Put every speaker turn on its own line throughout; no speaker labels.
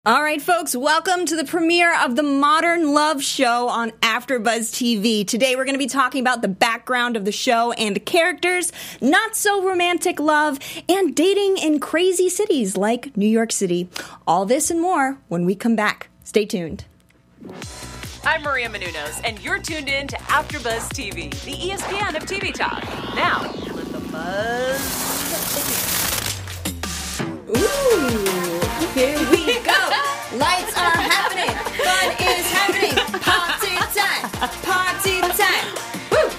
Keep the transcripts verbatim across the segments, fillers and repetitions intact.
All right, folks, welcome to the premiere of the Modern Love Show on AfterBuzz T V. Today we're going to be talking about the background of the show and the characters, not-so-romantic love, and dating in crazy cities like New York City. All this and more when we come back. Stay tuned.
I'm Maria Menounos, and you're tuned in to AfterBuzz T V, the E S P N of T V talk. Now, let the buzz begin.
Ooh, here we go. Lights are happening. Fun is happening. Party time. Party time. Woo.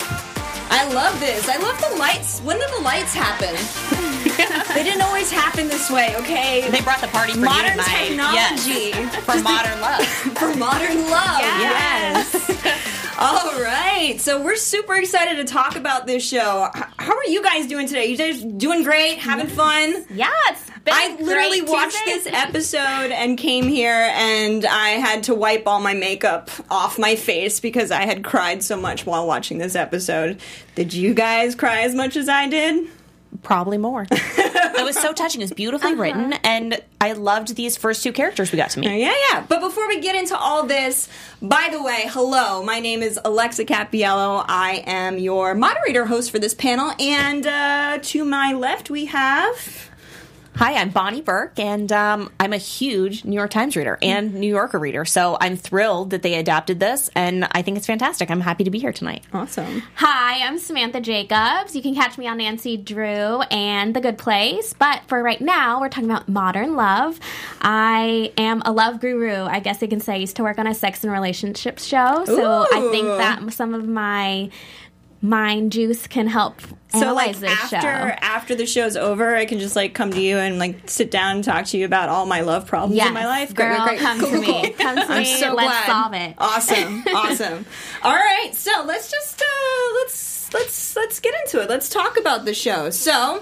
I love this. I love the lights. When did the lights happen? They didn't always happen this way, okay?
They brought the party for
modern
you tonight.
Technology.
Yes. For modern love.
For modern love.
Yes.
yes. All right. So we're super excited to talk about this show. How are you guys doing today? You guys doing great? Having fun?
Yeah, it's been
I literally
great
watched
Tuesday.
this episode and came here and I had to wipe all my makeup off my face because I had cried so much while watching this episode. Did you guys cry as much as I did?
Probably more. It was so touching. It was beautifully uh-huh. written, and I loved these first two characters we got to meet.
Yeah, yeah. But before we get into all this, by the way, hello. My name is Alexa Cappiello. I am your moderator host for this panel, and uh, to my left we have...
Hi, I'm Bonnie Burke, and um, I'm a huge New York Times reader and New Yorker reader, so I'm thrilled that they adapted this, and I think it's fantastic. I'm happy to be here tonight.
Awesome.
Hi, I'm Samantha Jacobs. You can catch me on Nancy Drew and The Good Place, but for right now, we're talking about modern love. I am a love guru, I guess you can say. I used to work on a sex and relationships show, so
Ooh.
I think that some of my mind juice can help
So,
analyze
like,
this
after
show.
after the show's over, I can just, like, come to you and, like, sit down and talk to you about all my love problems
yes,
in my life?
girl,
great, great.
come
cool,
to
cool,
me.
cool.
Come to
I'm
me.
so
Let's
glad.
solve it.
Awesome, awesome. All right, so let's just, uh, let's... Let's let's get into it. Let's talk about the show. So,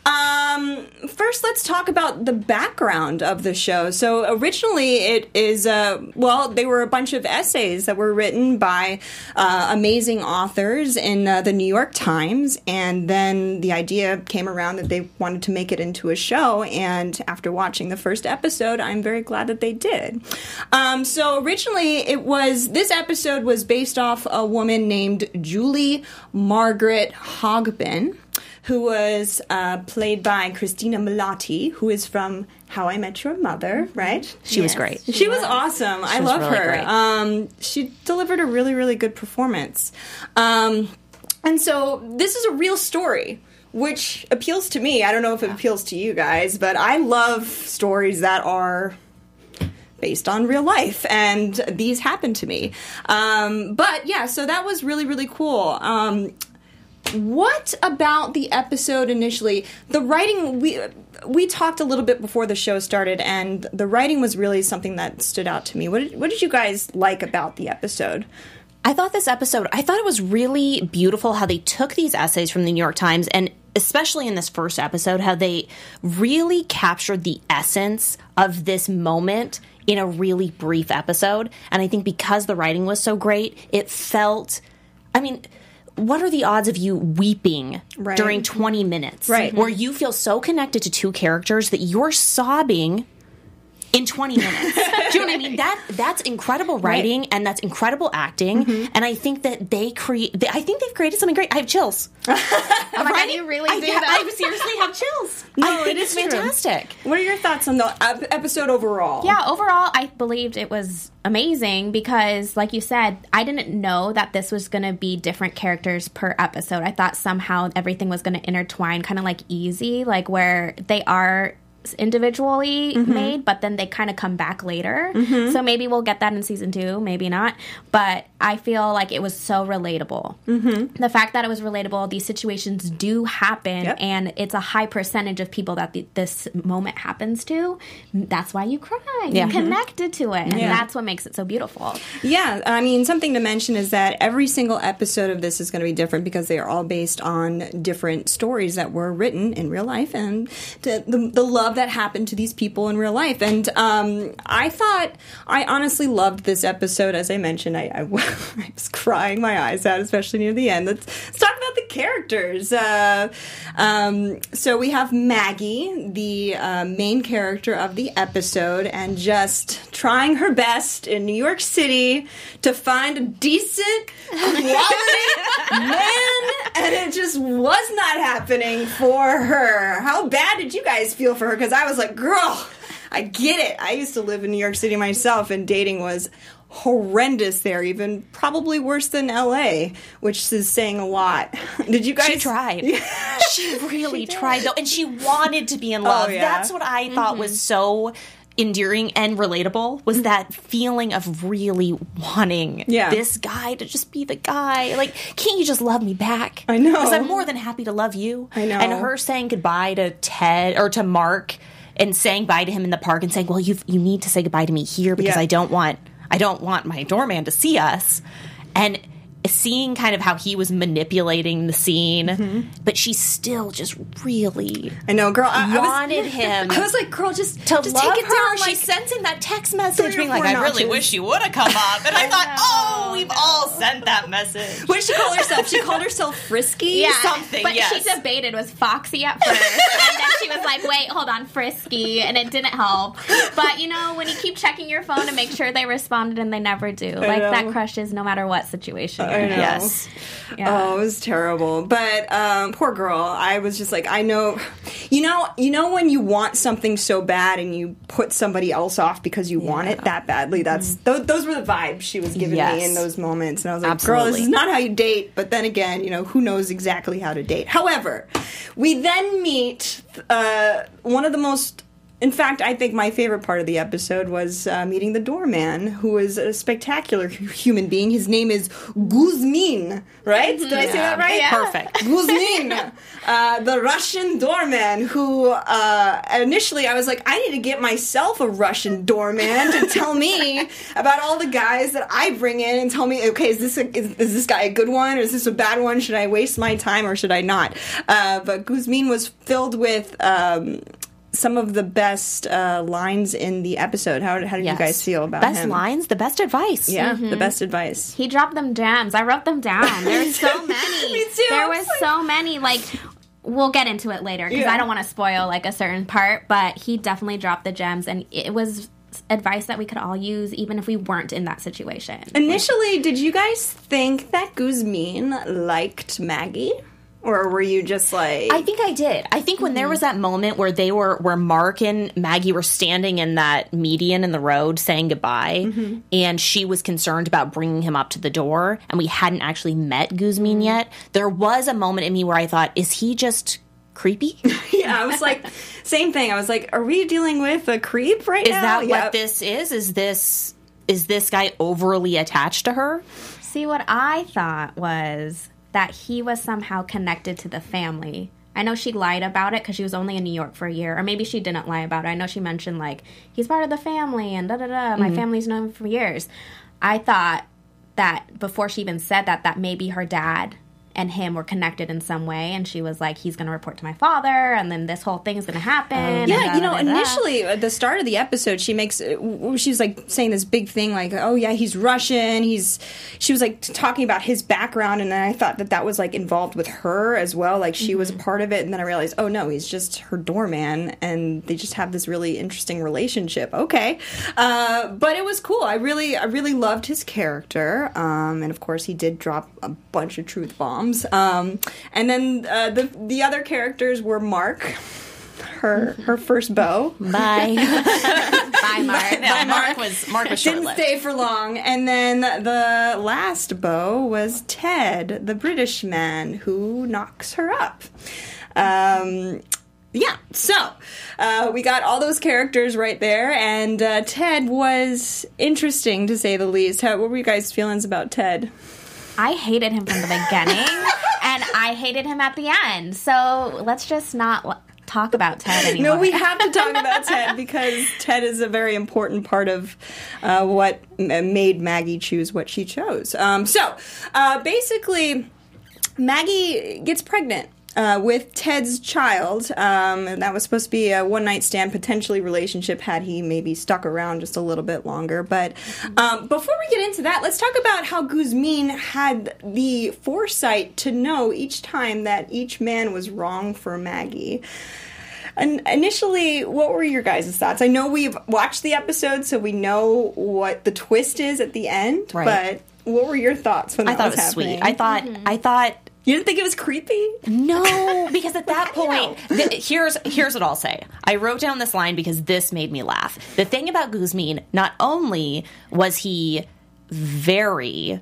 um, first, let's talk about the background of the show. So, originally, it is uh, well, they were a bunch of essays that were written by uh, amazing authors in uh, the New York Times, and then the idea came around that they wanted to make it into a show. And after watching the first episode, I'm very glad that they did. Um, so, originally, it was this episode was based off a woman named Julie Margaret Hogbin, who was uh, played by Christina Milioti, who is from How I Met Your Mother, right?
She yes, was great.
She, she was, was awesome. She I was love
really
her. Um, she delivered a really, really good performance. Um, and so this is a real story, which appeals to me. I don't know if it appeals to you guys, but I love stories that are based on real life, and these happened to me. Um, but yeah, so that was really, really cool. Um, what about the episode initially? The writing, we we talked a little bit before the show started, and the writing was really something that stood out to me. What did, what did you guys like about the episode?
I thought this episode, I thought it was really beautiful how they took these essays from the New York Times, and especially in this first episode, how they really captured the essence of this moment in a really brief episode. And I think because the writing was so great, it felt, I mean, what are the odds of you weeping
right.
during twenty minutes?
Right.
Where you feel so connected to two characters that you're sobbing in twenty minutes. Do you know what I mean? That that's incredible writing, right. and that's incredible acting. Mm-hmm. And I think that they create. They, I think they've created something great. I have chills.
Oh my
right?
God, you really
I,
do.
I,
That.
I seriously have chills.
No,
I think
it
it's
is
fantastic.
True. What are your thoughts on the ep- episode overall?
Yeah, overall, I believed it was amazing because, like you said, I didn't know that this was going to be different characters per episode. I thought somehow everything was going to intertwine, kind of like Easy, like where they are individually mm-hmm. made, but then they kind of come back later. Mm-hmm. So maybe we'll get that in season two, maybe not. But I feel like it was so relatable. Mm-hmm. The fact that it was relatable, these situations do happen, yep. and it's a high percentage of people that the, this moment happens to. That's why you cry.
Yeah.
You connected to it, and
yeah.
that's what makes it so beautiful.
Yeah, I mean, something to mention is that every single episode of this is going to be different because they are all based on different stories that were written in real life and the, the, the love that happened to these people in real life. And um, I thought, I honestly loved this episode. As I mentioned, I, I, I was crying my eyes out, especially near the end. Let's, let's talk about the characters. Uh, um, so we have Maggie, the uh, main character of the episode, and just trying her best in New York City to find a decent, quality man, and it just was not happening for her. How bad did you guys feel for her? Because I was like, girl, I get it. I used to live in New York City myself, and dating was horrendous there, even probably worse than L A, which is saying a lot. Did you guys?
She tried. She really she tried, though, and she wanted to be in love.
Oh, yeah.
That's what I thought mm-hmm. was so endearing and relatable, was that feeling of really wanting
yeah.
this guy to just be the guy. Like, can't you just love me back?
I know.
Because I'm more than happy to love you.
I know.
And her saying goodbye to Ted, or to Mark, and saying bye to him in the park and saying, well, you you need to say goodbye to me here because
yeah.
I don't want I don't want my doorman to see us. And seeing kind of how he was manipulating the scene, mm-hmm. but she still just really
I know, girl. I,
wanted
I was,
him.
I was like, girl, just
to
just
love
take it
her.
down.
She
Like,
sent him that text message being like,
four
I really
notches.
wish you would have come up. And I thought, oh, we've all sent that message.
What did she call herself? She called herself Frisky?
Yeah,
something,
but
yes.
she debated was Foxy at first, and then she was like, wait, hold on, Frisky, and it didn't help. But, you know, when you keep checking your phone to make sure they responded and they never do, like,
know.
that crushes no matter what situation you're
I
in.
know.
Yes.
Yeah.
Oh, it was terrible. But um, poor girl. I was just like, I know, you know, you know when you want something so bad and you put somebody else off because you yeah. want it that badly. That's mm-hmm. th- those were the vibes she was giving
yes.
me in those moments, and I was like,
Absolutely.
girl, this is not how you date. But then again, you know, who knows exactly how to date? However, we then meet uh, one of the most. In fact, I think my favorite part of the episode was uh, meeting the doorman, who is a spectacular human being. His name is Guzmin, right? Did I say that right?
Yeah. Perfect.
Guzmin, uh, the Russian doorman, who uh, initially I was like, I need to get myself a Russian doorman to tell me about all the guys that I bring in and tell me, okay, is this a, is, is this guy a good one or is this a bad one? Should I waste my time or should I not? Uh, but Guzmin was filled with Um, some of the best uh, lines in the episode. How, how did
yes.
you guys feel about
best
him?
Best lines, the best advice.
Yeah,
mm-hmm.
the best advice.
He dropped them gems. I wrote them down. There's so many.
Me too.
There
I
was
was like-
so many. Like, we'll get into it later because
Yeah.
I don't want to spoil like a certain part. But he definitely dropped the gems, and it was advice that we could all use, even if we weren't in that situation.
Initially, did you guys think that Guzmin liked Maggie? Or were you just like...
I think I did. I think when mm-hmm. there was that moment where they were, where Mark and Maggie were standing in that median in the road saying goodbye, mm-hmm. and she was concerned about bringing him up to the door, and we hadn't actually met Guzmin mm-hmm. yet, there was a moment in me where I thought, is he just creepy?
Yeah, I was like, same thing. I was like, are we dealing with a creep right
is
now?
Is that
yep.
what this is? Is this... Is this guy overly attached to her?
See, what I thought was that he was somehow connected to the family. I know she lied about it because she was only in New York for a year, or maybe she didn't lie about it. I know she mentioned, like, he's part of the family and da-da-da, my mm-hmm. family's known him for years. I thought that before she even said that, that maybe her dad and him were connected in some way, and she was like, he's going to report to my father, and then this whole thing is going to happen.
Um, yeah, you know,
da-da-da-da.
initially, at the start of the episode, she makes, she was like saying this big thing, like, oh yeah, he's Russian, he's, she was like talking about his background, and then I thought that that was like involved with her as well, like she mm-hmm. was a part of it, and then I realized, oh no, he's just her doorman, and they just have this really interesting relationship. Okay. Uh, but it was cool. I really, I really loved his character, um, and of course he did drop a bunch of truth bombs. Um, and then uh, the the other characters were Mark, her her first beau.
Bye,
bye, Mark.
No, Mark was Mark was
didn't
short-lived.
stay for long. And then the last beau was Ted, the British man who knocks her up. Um, yeah, so uh, we got all those characters right there, and uh, Ted was interesting to say the least. How, what were you guys' feelings about Ted?
I hated him from the beginning, and I hated him at the end. So let's just not l- talk about Ted anymore.
No, we have to talk about Ted because Ted is a very important part of uh, what m- made Maggie choose what she chose. Um, so, uh, basically, Maggie gets pregnant. uh, with Ted's child. Um, and that was supposed to be a one-night stand, potentially relationship, had he maybe stuck around just a little bit longer. But um, before we get into that, let's talk about how Guzmin had the foresight to know each time that each man was wrong for Maggie. And initially, what were your guys' thoughts? I know we've watched the episode, so we know what the twist is at the end.
Right.
But what were your thoughts when that
I thought
was
it was
happening?
sweet. I thought,
Mm-hmm.
I thought,
You didn't think it was creepy?
no, because at that point, th- here's here's what I'll say. I wrote down this line because this made me laugh. The thing about Guzmin, not only was he very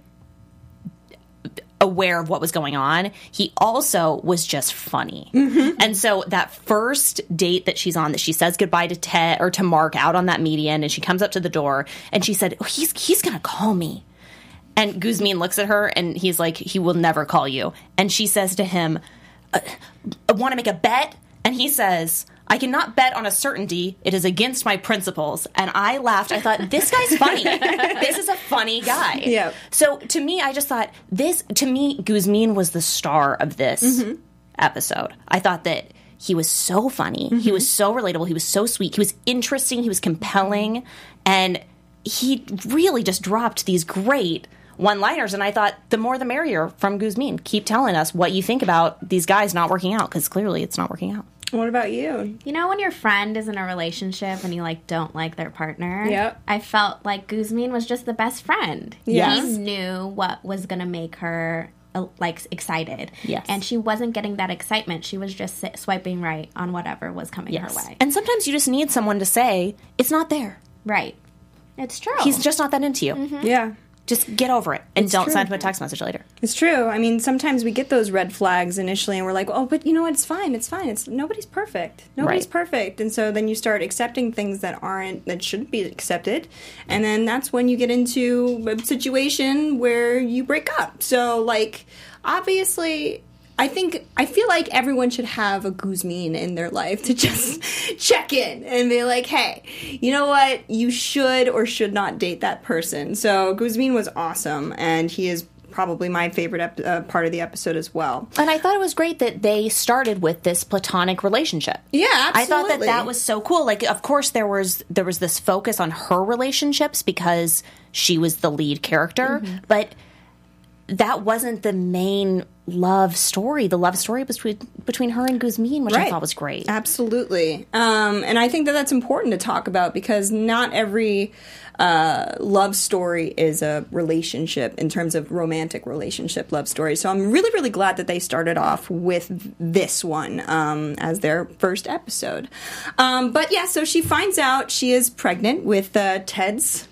aware of what was going on, he also was just funny. Mm-hmm. And so that first date that she's on, that she says goodbye to Ted or to Mark out on that median, and she comes up to the door and she said, oh, he's he's gonna call me. And Guzmin looks at her and he's like, he will never call you. And she says to him, uh, want to make a bet? And he says, I cannot bet on a certainty. It is against my principles. And I laughed. I thought, this guy's funny. This is a funny guy.
Yeah.
So to me, I just thought this, to me, Guzmin was the star of this mm-hmm. episode. I thought that he was so funny. Mm-hmm. He was so relatable. He was so sweet. He was interesting. He was compelling. And he really just dropped these great one-liners. And I thought, the more the merrier from Guzmin. Keep telling us what you think about these guys not working out, because clearly it's not working out.
What about you?
You know when your friend is in a relationship and you, like, don't like their partner?
Yep.
I felt like Guzmin was just the best friend.
Yes.
He knew what was going to make her, uh, like, excited.
Yes.
And she wasn't getting that excitement. She was just sit- swiping right on whatever was coming
Yes.
her way.
And sometimes you just need someone to say, it's not there.
Right. It's true.
He's just not that into you.
Mm-hmm.
Yeah.
Just get over it and
It's
don't
true.
send him a text message later.
It's true. I mean, sometimes we get those red flags initially and we're like, oh, but you know what? It's fine. It's fine. It's nobody's perfect. Nobody's
Right.
perfect. And so then you start accepting things that aren't, that shouldn't be accepted. And then that's when you get into a situation where you break up. So, like, obviously, I think, I feel like everyone should have a Guzmin in their life to just check in and be like, hey, you know what? You should or should not date that person. So Guzmin was awesome, and he is probably my favorite ep- uh, part of the episode as well.
And I thought it was great that they started with this platonic relationship.
Yeah, absolutely.
I thought that that was so cool. Like, of course, there was there was this focus on her relationships because she was the lead character, mm-hmm. but that wasn't the main love story. The love story was between, between her and Guzmin, which
Right.
I thought was great.
Absolutely. Um, and I think that that's important to talk about because not every uh, love story is a relationship in terms of romantic relationship love story. So I'm really, really glad that they started off with this one um, as their first episode. Um, but yeah, so she finds out she is pregnant with uh, Ted's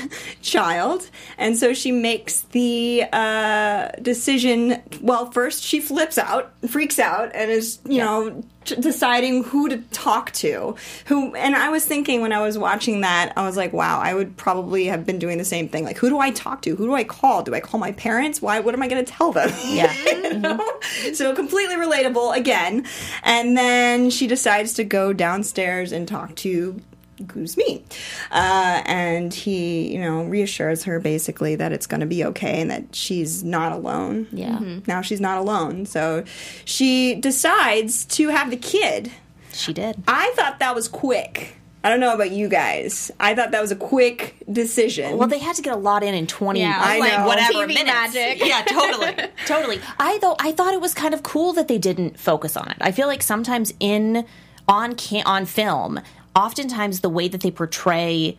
child, and so she makes the uh, decision. Well, first she flips out, freaks out, and is you yeah. know t- deciding who to talk to. Who, and I was thinking when I was watching that, I was like, wow, I would probably have been doing the same thing. Like, who do I talk to? Who do I call? Do I call my parents? Why? What am I going to tell them?
Yeah,
you know? So completely relatable again. And then she decides to go downstairs and talk to Guzmin. Uh, and he, you know, reassures her basically that it's going to be okay and that she's not alone.
Yeah.
Mm-hmm. Now she's not alone. So she decides to have the kid.
She did.
I thought that was quick. I don't know about you guys. I thought that was a quick decision.
Well, they had to get a lot in in twenty,
yeah,
I
like
know.
whatever
T V
minutes.
magic.
Yeah, totally, totally. I though I thought it was kind of cool that they didn't focus on it. I feel like sometimes in on can, on film, oftentimes the way that they portray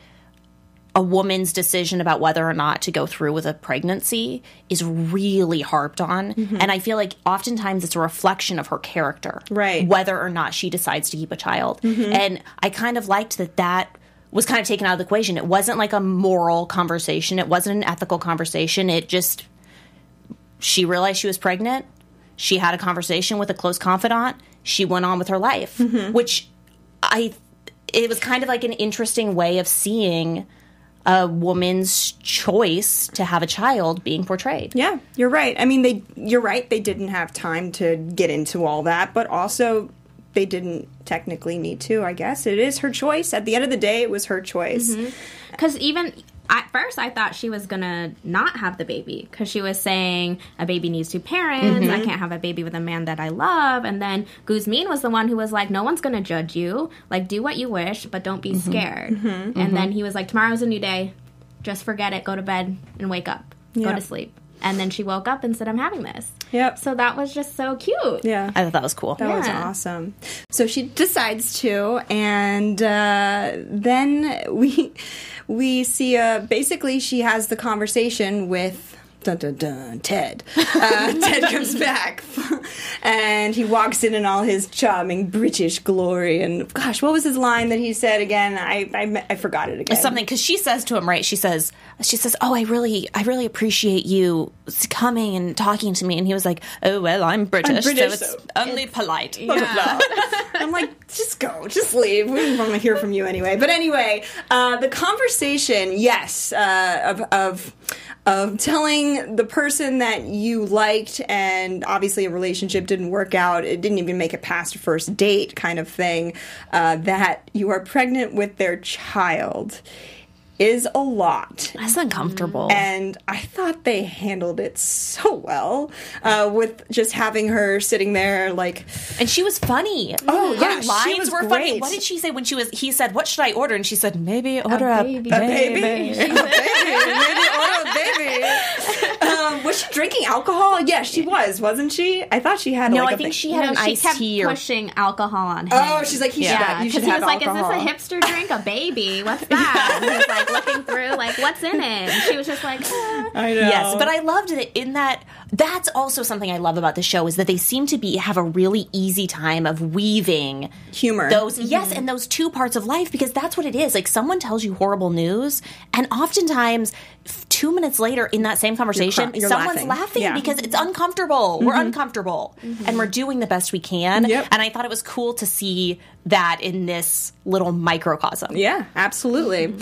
a woman's decision about whether or not to go through with a pregnancy is really harped on. Mm-hmm. And I feel like oftentimes it's a reflection of her character.
Right.
Whether or not she decides to keep a child. Mm-hmm. And I kind of liked that that was kind of taken out of the equation. It wasn't like a moral conversation. It wasn't an ethical conversation. It just, she realized she was pregnant. She had a conversation with a close confidant. She went on with her life, mm-hmm. which I, it was kind of like an interesting way of seeing a woman's choice to have a child being portrayed.
Yeah, you're right. I mean, they you're right. They didn't have time to get into all that, but also they didn't technically need to, I guess. It is her choice. At the end of the day, it was her choice.
Because mm-hmm. even at first I thought she was gonna not have the baby because she was saying a baby needs two parents.
Mm-hmm.
I can't have a baby with a man that I love. And then Guzmin was the one who was like, no one's gonna judge you. Like, do what you wish, but don't be
Mm-hmm.
scared. Mm-hmm. And mm-hmm. then he was like, tomorrow's a new day. Just forget it. Go to bed and wake up. Yep. Go to sleep. And then she woke up and said, I'm having this.
Yep.
So that was just so cute.
Yeah.
I thought that was cool.
That
yeah.
was awesome. So she decides to, and uh, then we we see, uh, basically she has the conversation with dun dun dun Ted. Uh, Ted comes back, and he walks in in all his charming British glory. And gosh, what was his line that he said again? I I, I forgot it again.
It's something because she says to him, right? She says, she says, "Oh, I really, I really appreciate you coming and talking to me." And he was like, "Oh well, I'm British,
I'm British,
so it's
so
only polite."
Blah, blah, blah. I'm like, just go, just leave. We don't want to hear from you anyway. But anyway, uh, the conversation, yes, uh, of of. of telling the person that you liked and obviously a relationship didn't work out, it didn't even make it past a first date kind of thing, uh, that you are pregnant with their child is a lot.
That's uncomfortable.
And I thought they handled it so well uh, with just having her sitting there like...
And she was funny.
Oh,
her
yeah, she
lines
was
were
great.
funny. What did she say when she was... He said, what should I order? And she said, maybe order a,
A baby.
a
A
baby.
baby. A baby. Maybe order a baby. Um, was she drinking alcohol? Yeah, she was, wasn't she? I thought she had
No,
like
I
a
think
ba-
she had
No,
an
she
iced
kept
tea. Or,
pushing alcohol on him.
Oh, she's like, he should
Yeah,
have, you should
because he
have
was like,
alcohol.
is this a hipster drink? A baby? What's that? And he was like looking through, like, what's in it? And she was just like, eh.
I know.
yes, but I loved it in that. That's also something I love about the show is that they seem to be have a really easy time of weaving
Humor.
those yes and those two parts of life, because that's what it is. Like, someone tells you horrible news, and oftentimes f- two minutes later in that same conversation,
You're cry- you're
someone's
laughing.
laughing,
Yeah.
because it's uncomfortable. We're uncomfortable, and we're doing the best we can.
Yep.
And I thought it was cool to see that in this little microcosm.
Yeah, absolutely.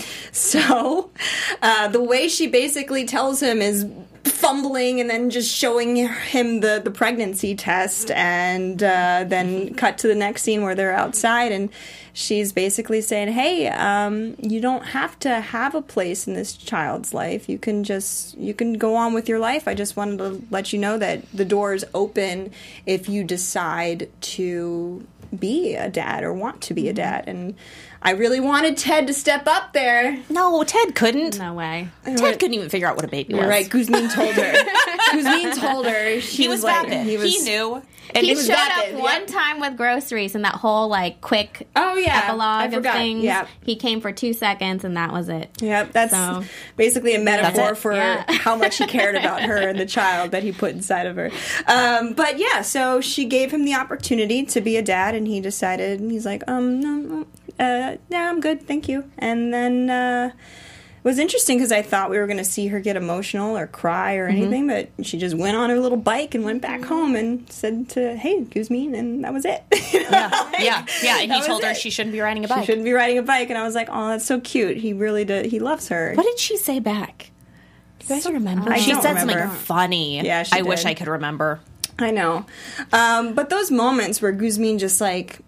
So, uh, the way she basically tells him is fumbling and then just showing him the, the pregnancy test, and uh, then cut to the next scene where they're outside, and she's basically saying, hey, um, you don't have to have a place in this child's life. You can just, you can go on with your life. I just wanted to let you know that the door is open if you decide to be a dad or want to be a dad. And I really wanted Ted to step up there.
No, Ted couldn't.
No way.
Ted couldn't even figure out what a baby was.
You're right. Guzmin told her. Guzmin told her. She
He was,
like,
vapid.
He, was,
he knew. And
He
was
showed
vapid,
up
yeah.
one time with groceries and that whole like quick
Oh, yeah. I
epilogue of
forgot.
things.
Yeah.
He came for two seconds and that was it.
Yep, that's
So-
basically a metaphor
it.
for
Yeah.
how much he cared about her and the child that he put inside of her. Um, but yeah, so she gave him the opportunity to be a dad, and he decided, and he's like, um, no, no, uh, yeah, I'm good, thank you. And then uh, it was interesting because I thought we were going to see her get emotional or cry or anything, but she just went on her little bike and went back home and said to, hey, Guzmin, and that was it.
Yeah, yeah, yeah. And
That
he
was
told her
it.
she shouldn't be riding a
She
bike.
shouldn't be riding a bike, and I was like, "Oh, that's so cute. He really did. He loves her."
What did she say back? Do you guys remember?
I
she
don't
said
remember.
something funny.
Yeah, she
I wish
did.
I could remember.
I know, um, but those moments where Guzmin just like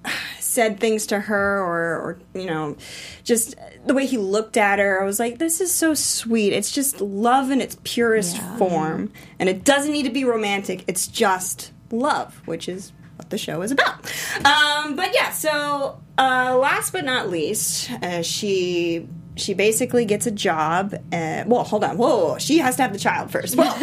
said things to her, or, or you know, just the way he looked at her, I was like, "This is so sweet. It's just love in its purest
Yeah.
form, and it doesn't need to be romantic. It's just love, which is." What the show is about. Um, but yeah, so uh, last but not least, uh, she she basically gets a job. Uh, well, hold on, whoa, she has to have the child first. Whoa,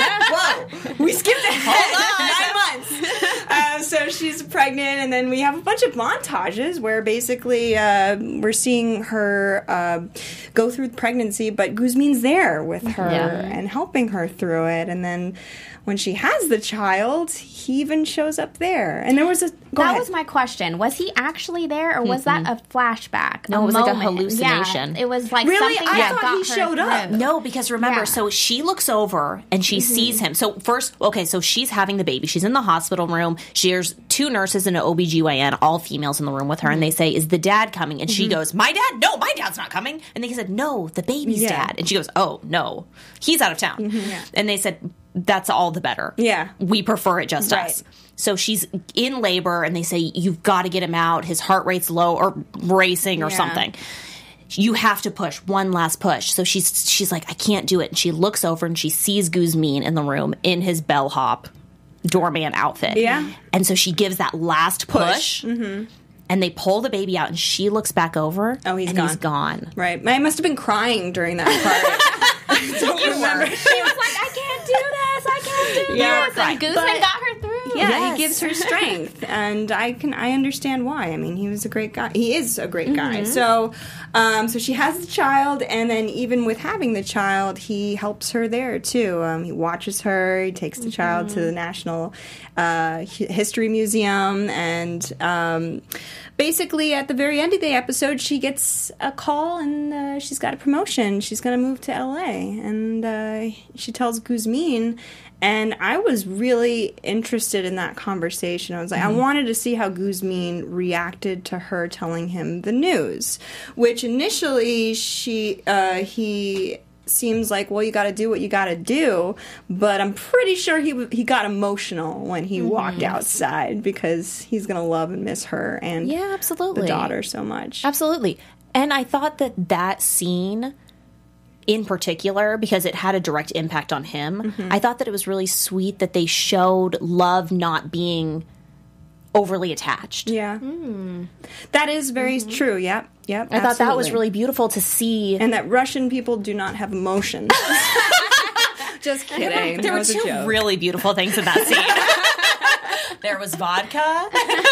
whoa, we skipped ahead nine months. Uh, so she's pregnant, and then we have a bunch of montages where basically uh, we're seeing her uh, go through pregnancy, but Guzmin's there with her
Yeah.
and helping her through it, and then. When she has the child, he even shows up there. And there was a... Go
that
ahead.
was my question. Was he actually there or was that a flashback?
No,
a
it was like a
moment?
hallucination.
Yeah, it was like
Really?
something
I
that
thought
got
he
her
showed up.
through.
No, because remember,
Yeah.
so she looks over and she sees him. So first, okay, so she's having the baby. She's in the hospital room. There's two nurses and an O B G Y N, all females in the room with her, and they say, is the dad coming? And she goes, my dad? No, my dad's not coming. And they said, no, the baby's
Yeah.
dad. And she goes, oh, no, he's out of town. And they said, that's all the better.
Yeah.
We prefer it just
Right.
us. So she's in labor, and they say, you've got to get him out. His heart rate's low or racing or
Yeah.
something. you have to push one last push. So she's she's like, I can't do it. And she looks over and she sees Guzmin in the room in his bellhop doorman outfit.
Yeah.
And so she gives that last push.
Push. Mm-hmm.
And they pull the baby out and she looks back over.
Oh, he's
and
gone.
he's gone.
Right. I must have been crying during that part. I don't remember.
She was like, I can't do this. I can't do
Yeah,
this.
right.
And Guzman
But-
got her through.
Yeah,
Yes.
he gives her strength, and I can I understand why. I mean, he was a great guy. He is a great guy. So, um, so she has the child, and then even with having the child, he helps her there too. Um, he watches her. He takes the child to the National uh, Hi- History Museum, and um, basically at the very end of the episode, she gets a call, and uh, she's got a promotion. She's going to move to L A, and uh, she tells Guzmin. And I was really interested in that conversation. I was like, mm-hmm. I wanted to see how Guzmin reacted to her telling him the news, which initially she uh, he seems like, well, you got to do what you got to do. But I'm pretty sure he he got emotional when he mm-hmm. walked outside because he's gonna love and miss her and
yeah, absolutely.
the daughter so much.
Absolutely. And I thought that that scene in particular, because it had a direct impact on him, mm-hmm. I thought that it was really sweet that they showed love not being overly attached.
Yeah. Mm. That is very mm-hmm. true. Yep. Yep.
I
absolutely.
thought that was really beautiful to see.
And that Russian people do not have emotions. Just kidding.
There were two really beautiful things in that scene. There was vodka.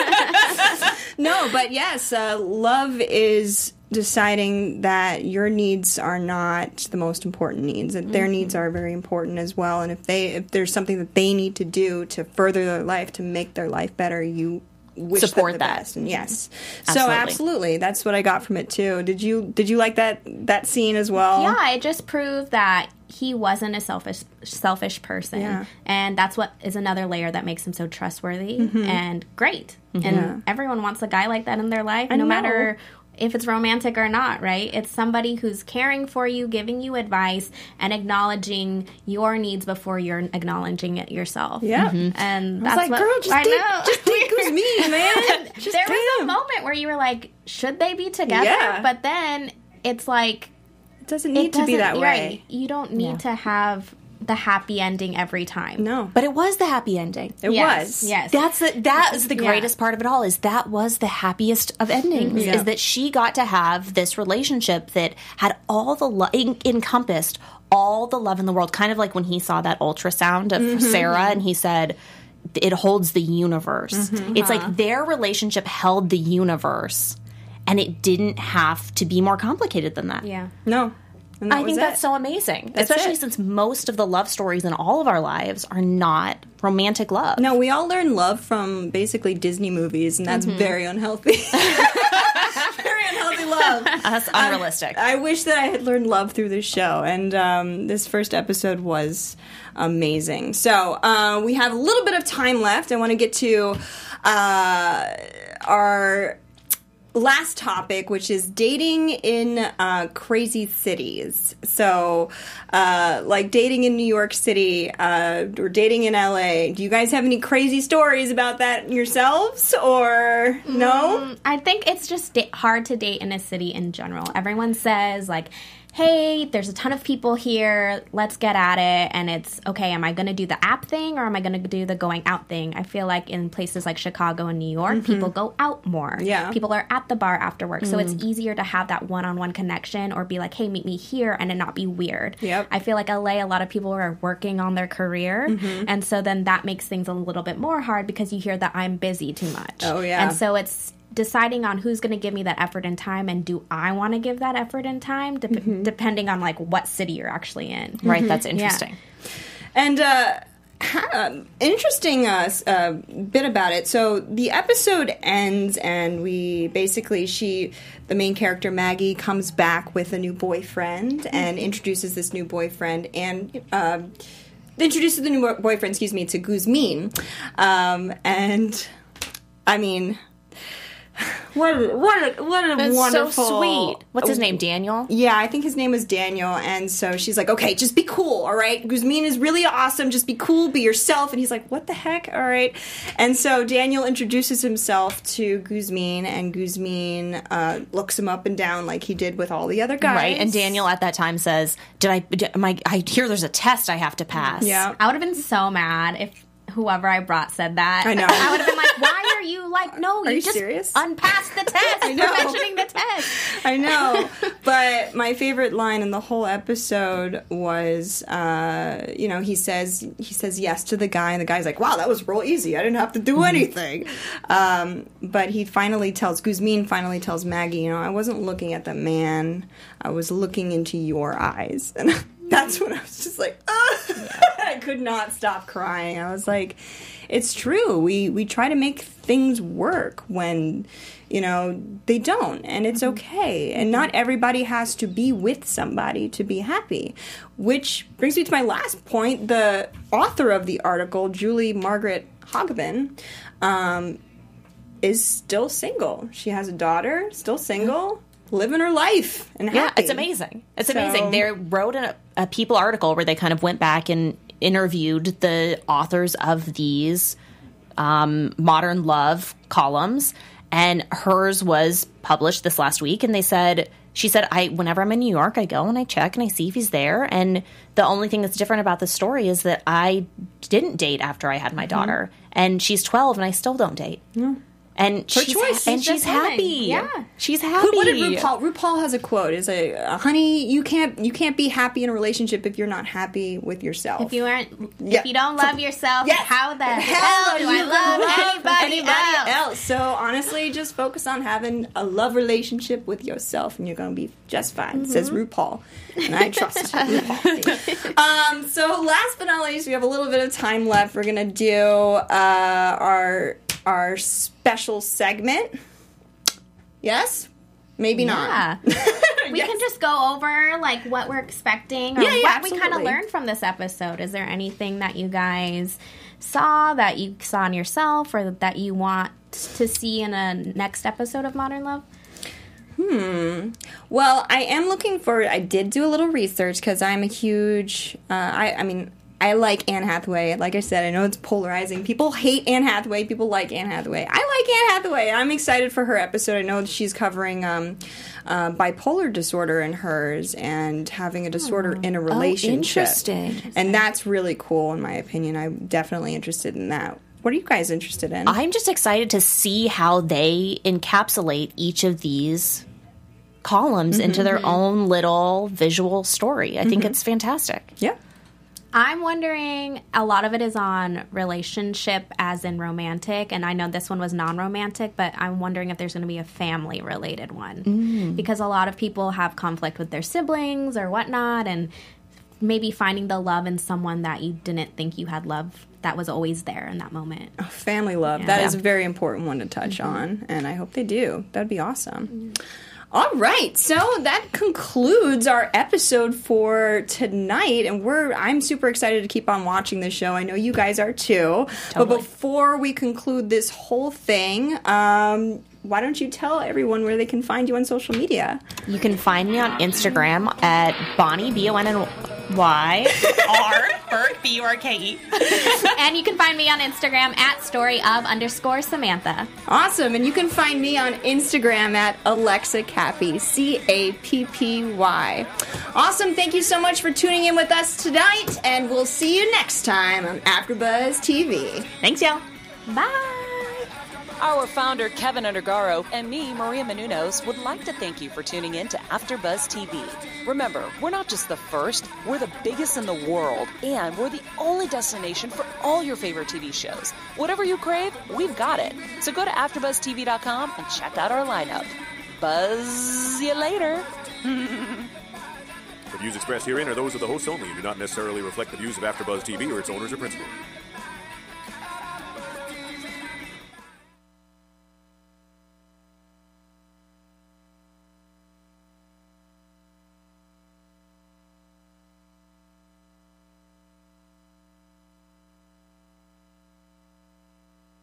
No, but yes, uh, love is deciding that your needs are not the most important needs, that mm-hmm. their needs are very important as well. And if they if there's something that they need to do to further their life, to make their life better, you wish
support
them the
that.
best. And yes,
absolutely.
so absolutely, that's what I got from it too. Did you did you like that that scene as well?
Yeah, it just proved that he wasn't a selfish selfish person,
yeah.
and that's what is another layer that makes him so trustworthy mm-hmm. and great. Mm-hmm. And
yeah.
everyone wants a guy like that in their life,
I
no
know.
matter if it's romantic or not, right? It's somebody who's caring for you, giving you advice, and acknowledging your needs before you're acknowledging it yourself.
Yeah.
Mm-hmm. And
I was
that's
like,
what
girl, just
I
date,
know.
just date Guzmin, man. Just
there was a
damn.
moment where you were like, should they be together?
Yeah.
But then it's like,
It doesn't need
it
to be
doesn't-
that
right.
way.
You don't need
Yeah.
to have the happy ending every time.
No,
But it was the happy ending.
it
Yes,
was.
Yes.
That's the, that is the
Yeah.
greatest part of it all, is that was the happiest of endings,
Yeah.
is that she got to have this relationship that had all the lo- en- encompassed all the love in the world, kind of like when he saw that ultrasound of
Mm-hmm.
Sarah and he said it holds the universe.
Mm-hmm.
It's like their relationship held the universe and it didn't have to be more complicated than that.
Yeah.
No. And that
I
was
think
it.
that's so amazing,
That's
especially
it.
since most of the love stories in all of our lives are not romantic love.
No, we all learn love from basically Disney movies, and that's very unhealthy. Very unhealthy love.
That's unrealistic.
I wish that I had learned love through this show, and um, this first episode was amazing. So uh, we have a little bit of time left. I want to get to uh, our last topic, which is dating in uh, crazy cities. So, uh, like dating in New York City uh, or dating in L A. Do you guys have any crazy stories about that yourselves, or no?
I think it's just da- hard to date in a city in general. Everyone says, like, hey, there's a ton of people here, let's get at it. And it's, okay, am I going to do the app thing or am I going to do the going out thing? I feel like in places like Chicago and New York, mm-hmm. people go out more.
Yeah.
People are at the bar after work.
Mm.
So it's easier to have that one-on-one connection or be like, hey, meet me here, and it not be weird.
Yep.
I feel like L A, a lot of people are working on their career.
Mm-hmm.
And so then that makes things a little bit more hard because you hear that I'm busy too much.
Oh, yeah.
And so it's deciding on who's going to give me that effort and time, and do I want to give that effort and time, de-
Mm-hmm.
depending on like what city you're actually in.
Right, that's interesting.
And uh, ha- interesting uh, s- uh, bit about it. So the episode ends, and we basically she, the main character Maggie, comes back with a new boyfriend and introduces this new boyfriend and. Uh, introduces the new boyfriend, excuse me, to Guzmin. Um, and I mean, What a, what a, what a
That's
wonderful...
so sweet. What's his name, Daniel?
Yeah, I think his name was Daniel, and so she's like, okay, just be cool, all right? Guzmin is really awesome, just be cool, be yourself, and he's like, what the heck, all right? And so Daniel introduces himself to Guzmin, and Guzmin uh, looks him up and down like he did with all the other guys.
Right, and Daniel at that time says, "Did I? Did, am I? I hear there's a test I have to pass."
Yeah.
I would have been so mad if whoever I brought said that.
I know.
I would have been like, why are you like, no,
Are
you,
you
just
serious?
unpassed the test.
I know.
You're mentioning the test.
I know, but my favorite line in the whole episode was, uh, you know, he says he says yes to the guy, and the guy's like, "Wow, that was real easy. I didn't have to do anything." Um, but he finally tells Guzmin finally tells Maggie, you know, I wasn't looking at the man, I was looking into your eyes, and that's when I was just like, ah! I could not stop crying. I was like, it's true. We we try to make things work when, you know, they don't, and it's okay. And not everybody has to be with somebody to be happy. Which brings me to my last point. The author of the article, Julie Margaret Hogbin, um, is still single. She has a daughter, still single, living her life and happy.
Yeah, it's amazing. It's
So-
amazing. They wrote a, a People article where they kind of went back and interviewed the authors of these um, modern love columns, and hers was published this last week. And they said, she said, I whenever I'm in New York, I go and I check and I see if he's there. And the only thing that's different about the story is that I didn't date after I had my daughter, and she's twelve, and I still don't date. Yeah. And
Her
she's,
choice.
and
She's
she's
just living.
happy.
Yeah.
She's happy.
Who- What did RuPaul? RuPaul has a quote. Is a uh, honey, you can't you can't be happy in a relationship if you're not happy with yourself.
If you aren't,
Yeah.
if you don't love yourself,
Yes.
how the
Hell
hell do
you
I love
love
anybody, else?
So honestly, just focus on having a love relationship with yourself, and you're going to be just fine. It says RuPaul, and I trust RuPaul. um, so last but not least, we have a little bit of time left. We're going to do uh, our our special segment. Yes? Maybe
Yeah.
not.
We
Yes.
can just go over like what we're expecting or
Yeah, yeah,
what we kind of
absolutely.
learned from this episode. Is there anything that you guys saw that you saw in yourself or that you want to see in a next episode of Modern Love?
Well, I am looking forward. I did do a little research because I'm a huge. Uh, I, I mean, I like Anne Hathaway. Like I said, I know it's polarizing. People hate Anne Hathaway. People like Anne Hathaway. I like Anne Hathaway. I'm excited for her episode. I know she's covering um, uh, bipolar disorder in hers and having a disorder in a relationship.
interesting.
And that's really cool, in my opinion. I'm definitely interested in that. What are you guys interested in?
I'm just excited to see how they encapsulate each of these columns into their own little visual story. I think it's fantastic.
yeah.
I'm wondering, a lot of it is on relationship as in romantic, and I know this one was non-romantic, but I'm wondering if there's going to be a family-related one. Because a lot of people have conflict with their siblings or whatnot, and maybe finding the love in someone that you didn't think you had love that was always there in that moment.
Family love. That is a very important one to touch on, and I hope they do. That'd be awesome. All right, so that concludes our episode for tonight, and we're I'm super excited to keep on watching this show. I know you guys are too. But before we conclude this whole thing, um, why don't you tell everyone where they can find you on social media?
You can find me on Instagram at Bonnie, B O N N Y, R, Burke, B U R K E.
And you can find me on Instagram at story of underscore Samantha.
Awesome, and you can find me on Instagram at Alexa Cappy, C A P P Y. Awesome, thank you so much for tuning in with us tonight, and we'll see you next time on AfterBuzz T V.
Thanks, y'all.
Bye!
Our founder, Kevin Undergaro, and me, Maria Menounos, would like to thank you for tuning in to AfterBuzz T V. Remember, we're not just the first, we're the biggest in the world, and we're the only destination for all your favorite T V shows. Whatever you crave, we've got it. So go to after buzz T V dot com and check out our lineup. Buzz you later.
The views expressed herein are those of the hosts only and do not necessarily reflect the views of AfterBuzz T V or its owners or principals.